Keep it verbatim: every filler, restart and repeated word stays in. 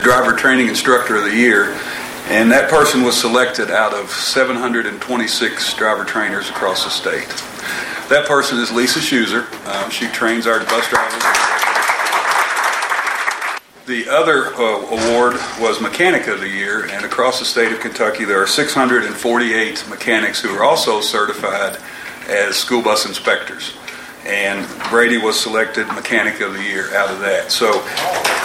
Driver Training Instructor of the Year, and that person was selected out of seven hundred twenty-six driver trainers across the state. That person is Lisa Schuser. Um, she trains our bus drivers. The other uh, award was Mechanic of the Year, and across the state of Kentucky there are six hundred forty-eight mechanics who are also certified as school bus inspectors. And Brady was selected Mechanic of the Year out of that. So